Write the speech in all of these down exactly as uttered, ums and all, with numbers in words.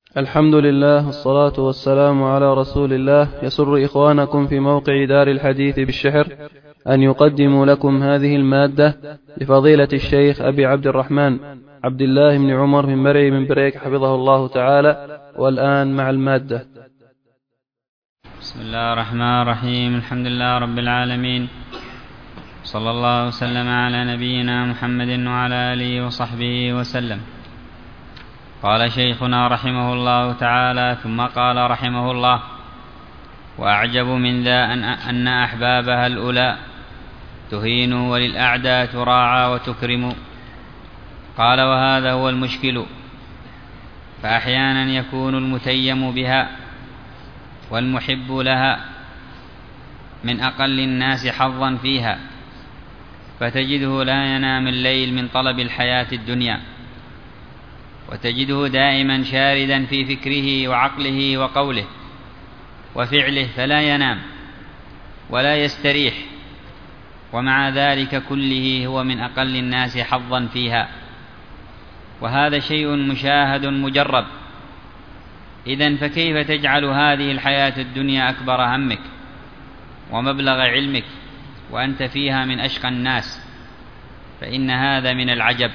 الحمد لله والصلاة والسلام على رسول الله. يسر إخوانكم في موقع دار الحديث بالشحر أن يقدموا لكم هذه المادة لفضيلة الشيخ أبي عبد الرحمن عبد الله بن عمر بن مرعي بن بريك حفظه الله تعالى. والآن مع المادة. بسم الله الرحمن الرحيم. الحمد لله رب العالمين، صلى الله وسلم على نبينا محمد وعلى آله وصحبه وسلم. قال شيخنا رحمه الله تعالى: ثم قال رحمه الله: وأعجب من ذا أن أحبابها الأولى تهين وللأعداء تراعى وتكرم. قال: وهذا هو المشكل، فأحيانا يكون المتيم بها والمحب لها من أقل الناس حظا فيها، فتجده لا ينام الليل من طلب الحياة الدنيا، وتجده دائما شاردا في فكره وعقله وقوله وفعله، فلا ينام ولا يستريح، ومع ذلك كله هو من أقل الناس حظا فيها. وهذا شيء مشاهد مجرب. إذن فكيف تجعل هذه الحياة الدنيا أكبر همك ومبلغ علمك وأنت فيها من أشقى الناس؟ فإن هذا من العجب.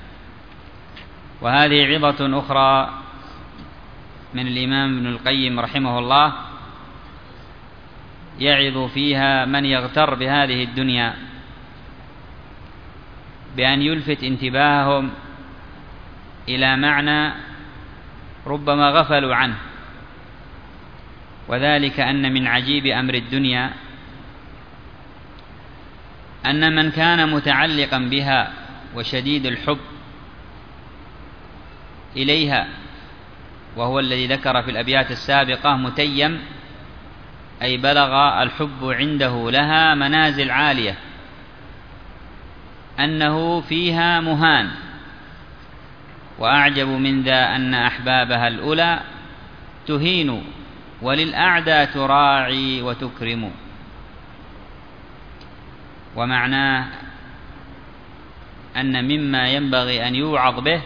وهذه عظة أخرى من الإمام ابن القيم رحمه الله، يعظ فيها من يغتر بهذه الدنيا بأن يلفت انتباههم إلى معنى ربما غفلوا عنه، وذلك أن من عجيب أمر الدنيا أن من كان متعلقا بها وشديد الحب إليها، وهو الذي ذكر في الأبيات السابقة متيم، أي بلغ الحب عنده لها منازل عالية، أنه فيها مهان. وأعجب من ذا أن أحبابها الأولى تهين وللأعداء تراعي وتكرم. ومعناه أن مما ينبغي أن يوعظ به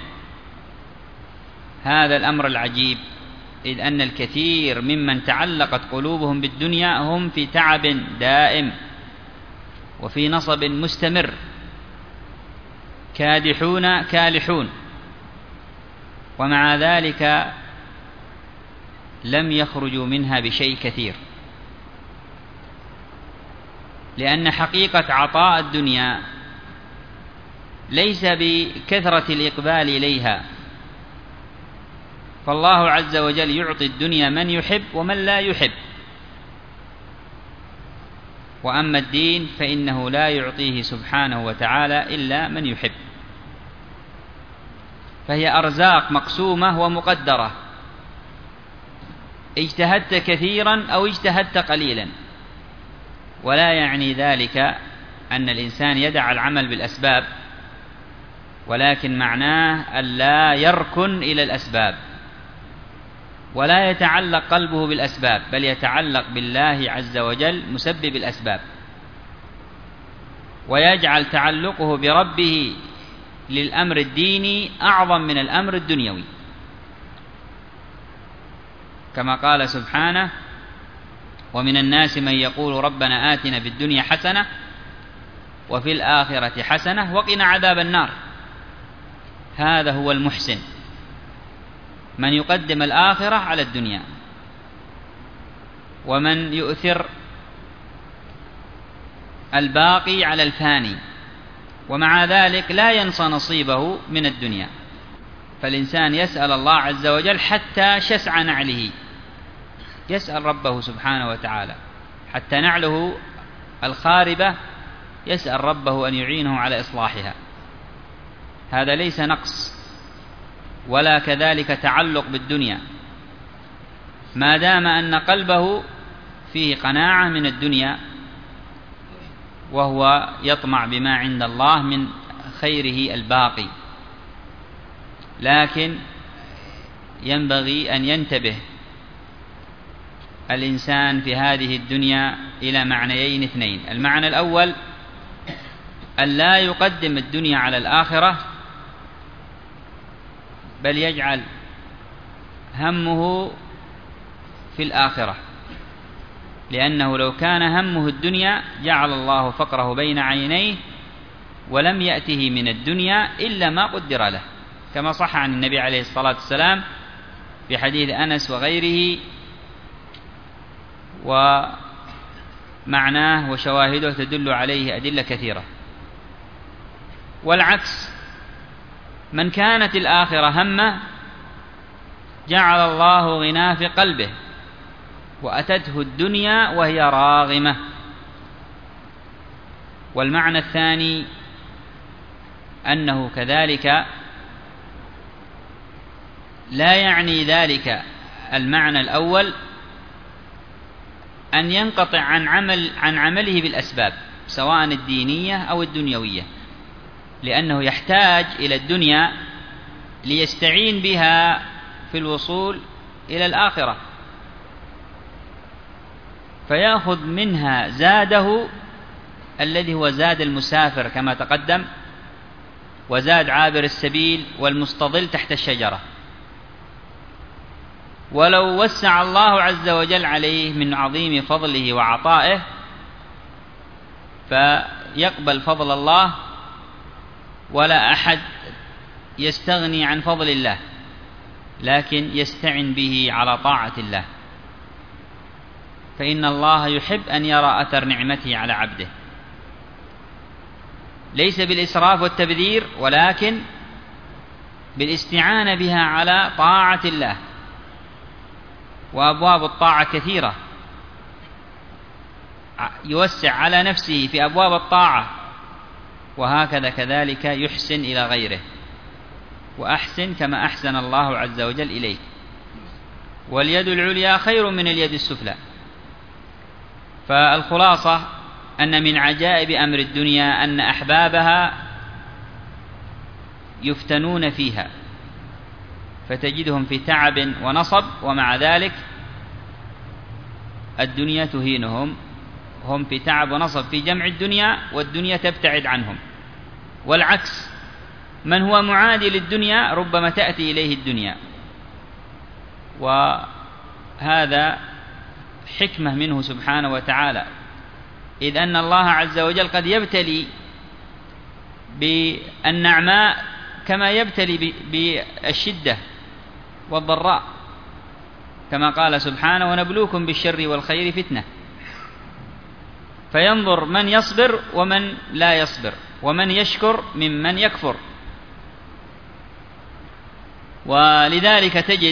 هذا الأمر العجيب، إذ أن الكثير ممن تعلقت قلوبهم بالدنيا هم في تعب دائم وفي نصب مستمر، كادحون كالحون، ومع ذلك لم يخرجوا منها بشيء كثير، لأن حقيقة عطاء الدنيا ليس بكثرة الإقبال إليها، فالله عز وجل يعطي الدنيا من يحب ومن لا يحب، وأما الدين فإنه لا يعطيه سبحانه وتعالى إلا من يحب، فهي أرزاق مقسومة ومقدرة، اجتهدت كثيرا أو اجتهدت قليلا. ولا يعني ذلك أن الإنسان يدع العمل بالأسباب، ولكن معناه ألا يركن إلى الأسباب ولا يتعلق قلبه بالأسباب، بل يتعلق بالله عز وجل مسبب الأسباب، ويجعل تعلقه بربه للأمر الديني أعظم من الأمر الدنيوي، كما قال سبحانه: ومن الناس من يقول ربنا آتنا في الدنيا حسنة وفي الآخرة حسنة وقنا عذاب النار. هذا هو المحسن، من يقدم الآخرة على الدنيا، ومن يؤثر الباقي على الفاني، ومع ذلك لا ينسى نصيبه من الدنيا. فالإنسان يسأل الله عز وجل حتى شسع نعله، يسأل ربه سبحانه وتعالى حتى نعله الخاربة يسأل ربه أن يعينه على إصلاحها. هذا ليس نقص ولا كذلك تعلق بالدنيا، ما دام أن قلبه فيه قناعة من الدنيا، وهو يطمع بما عند الله من خيره الباقي. لكن ينبغي أن ينتبه الإنسان في هذه الدنيا إلى معنيين اثنين: المعنى الأول أن لا يقدم الدنيا على الآخرة، بل يجعل همه في الآخرة، لأنه لو كان همه الدنيا جعل الله فقره بين عينيه ولم يأته من الدنيا إلا ما قدر له، كما صح عن النبي عليه الصلاة والسلام في حديث أنس وغيره، ومعناه وشواهده تدل عليه أدلة كثيرة. والعكس، من كانت الآخرة همه جعل الله غناه في قلبه وأتته الدنيا وهي راغمة. والمعنى الثاني أنه كذلك لا يعني ذلك المعنى الأول أن ينقطع عن عمل عن عمله بالأسباب سواء الدينية أو الدنيوية، لأنه يحتاج إلى الدنيا ليستعين بها في الوصول إلى الآخرة، فيأخذ منها زاده الذي هو زاد المسافر كما تقدم، وزاد عابر السبيل والمستظل تحت الشجرة. ولو وسع الله عز وجل عليه من عظيم فضله وعطائه فيقبل فضل الله، ولا أحد يستغني عن فضل الله، لكن يستعن به على طاعة الله، فإن الله يحب أن يرى أثر نعمته على عبده، ليس بالإسراف والتبذير ولكن بالاستعانة بها على طاعة الله. وأبواب الطاعة كثيرة، يوسع على نفسه في أبواب الطاعة، وهكذا كذلك يحسن إلى غيره، وأحسن كما أحسن الله عز وجل إليك. واليد العليا خير من اليد السفلى. فالخلاصة أن من عجائب أمر الدنيا أن أحبابها يفتنون فيها، فتجدهم في تعب ونصب، ومع ذلك الدنيا تهينهم، هم في تعب ونصب في جمع الدنيا والدنيا تبتعد عنهم. والعكس، من هو معادي للدنيا ربما تأتي إليه الدنيا، وهذا حكمة منه سبحانه وتعالى، إذ أن الله عز وجل قد يبتلي بالنعماء كما يبتلي بالشدة والضراء، كما قال سبحانه: ونبلوكم بالشر والخير فتنة. فينظر من يصبر ومن لا يصبر، ومن يشكر ممن يكفر. ولذلك تجد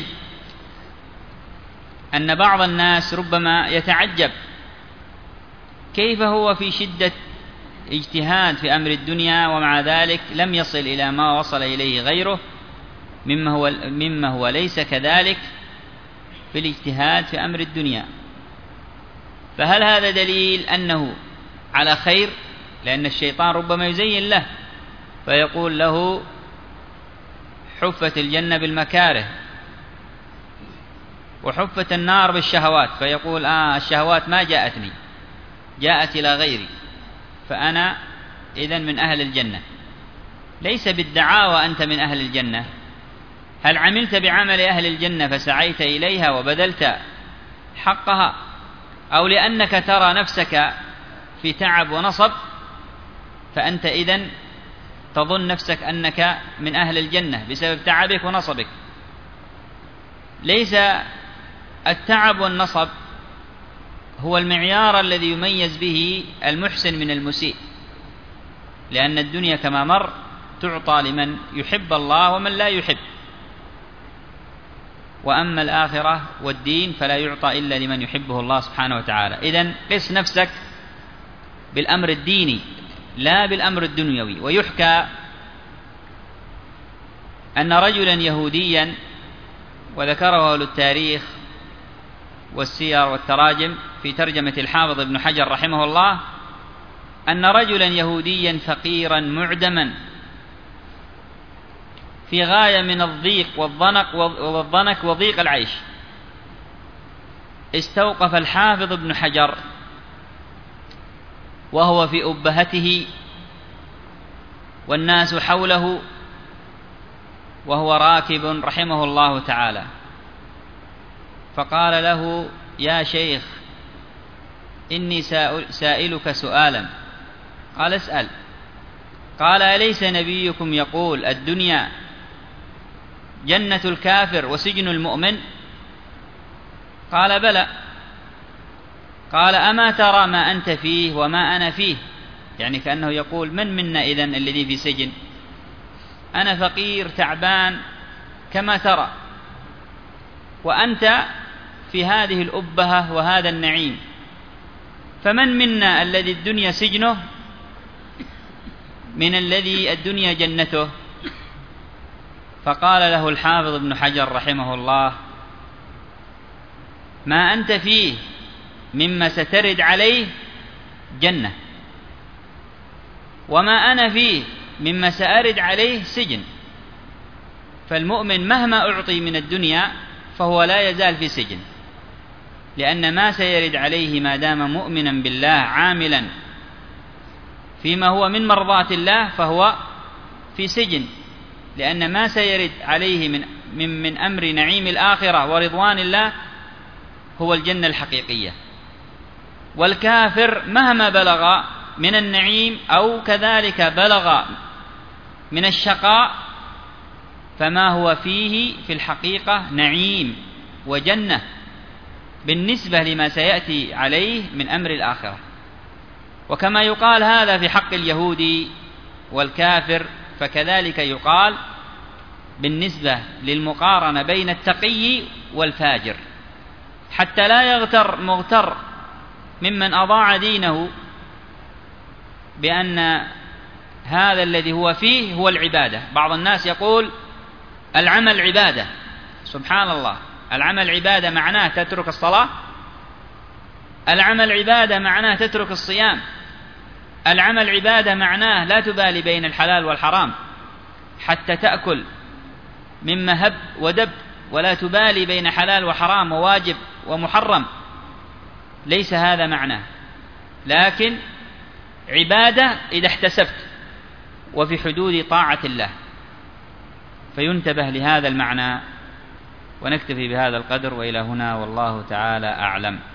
أن بعض الناس ربما يتعجب كيف هو في شدة اجتهاد في أمر الدنيا ومع ذلك لم يصل إلى ما وصل إليه غيره مما هو, مما هو ليس كذلك في الاجتهاد في أمر الدنيا. فهل هذا دليل أنه على خير؟ لأن الشيطان ربما يزين له فيقول له: حفت الجنة بالمكاره وحفت النار بالشهوات، فيقول: آه الشهوات ما جاءتني، جاءت إلى غيري، فأنا إذن من أهل الجنة. ليس بالدعاوى أنت من أهل الجنة، هل عملت بعمل أهل الجنة فسعيت إليها وبذلت حقها، أو لأنك ترى نفسك في تعب ونصب فأنت إذن تظن نفسك أنك من أهل الجنة بسبب تعبك ونصبك؟ ليس التعب والنصب هو المعيار الذي يميز به المحسن من المسيء، لأن الدنيا كما مر تعطى لمن يحب الله ومن لا يحب، وأما الآخرة والدين فلا يعطى إلا لمن يحبه الله سبحانه وتعالى. إذن قس نفسك بالأمر الديني لا بالأمر الدنيوي. ويحكى أن رجلا يهوديا، وذكره أهل التاريخ والسير والتراجم في ترجمة الحافظ ابن حجر رحمه الله، أن رجلا يهوديا فقيرا معدما في غاية من الضيق والضنك والضنك وضيق العيش، استوقف الحافظ ابن حجر وهو في أبهته والناس حوله وهو راكب رحمه الله تعالى، فقال له: يا شيخ، إني سائلك سؤالا. قال: اسأل. قال: أليس نبيكم يقول الدنيا جنة الكافر وسجن المؤمن؟ قال: بلى. قال: أما ترى ما أنت فيه وما أنا فيه؟ يعني كأنه يقول: من منا إذن الذي في سجن؟ أنا فقير تعبان كما ترى، وأنت في هذه الأبهة وهذا النعيم، فمن منا الذي الدنيا سجنه من الذي الدنيا جنته؟ فقال له الحافظ ابن حجر رحمه الله: ما أنت فيه مما سترد عليه جنة، وما أنا فيه مما سأرد عليه سجن. فالمؤمن مهما أعطي من الدنيا فهو لا يزال في سجن، لأن ما سيرد عليه ما دام مؤمنا بالله عاملا فيما هو من مرضاة الله فهو في سجن، لأن ما سيرد عليه من, من, من أمر نعيم الآخرة ورضوان الله هو الجنة الحقيقية. والكافر مهما بلغ من النعيم أو كذلك بلغ من الشقاء فما هو فيه في الحقيقة نعيم وجنة بالنسبة لما سيأتي عليه من أمر الآخرة. وكما يقال هذا في حق اليهودي والكافر، فكذلك يقال بالنسبة للمقارنة بين التقي والفاجر، حتى لا يغتر مغتر ممن أضاع دينه بأن هذا الذي هو فيه هو العبادة. بعض الناس يقول العمل عبادة. سبحان الله، العمل عبادة معناه تترك الصلاة، العمل عبادة معناه تترك الصيام، العمل عبادة معناه لا تبالي بين الحلال والحرام حتى تأكل مما هب ودب، ولا تبالي بين حلال وحرام وواجب ومحرم. ليس هذا معناه، لكن عبادة إذا احتسبت وفي حدود طاعة الله. فينتبه لهذا المعنى. ونكتفي بهذا القدر، وإلى هنا والله تعالى أعلم.